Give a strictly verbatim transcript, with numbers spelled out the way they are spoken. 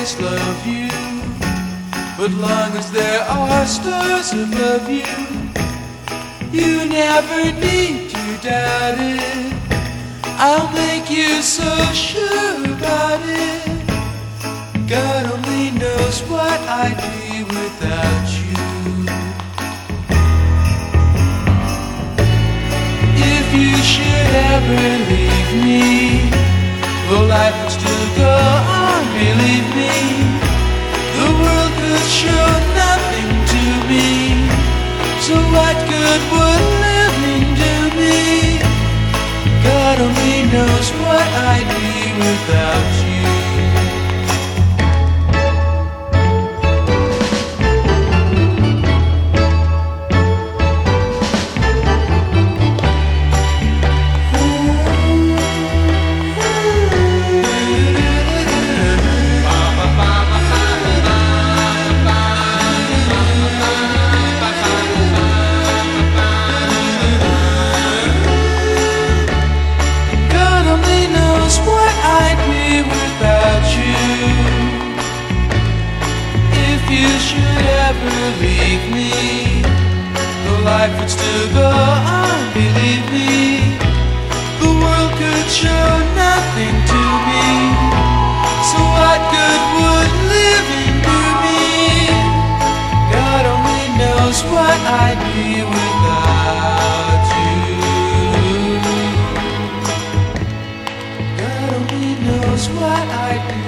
always love you, but long as there are stars above you, you never need to doubt it. I'll make you so sure about it. God only knows what I'd be without you. If you should ever leave me, the life would still go on, believe me. The world could show nothing to me, so what good would living do me? God only knows what I'd be without you. If you should ever leave me, the life would still go on, believe me. The world could show nothing to me, so what good would living do me? God only knows what I'd be without you. God only knows what I'd be.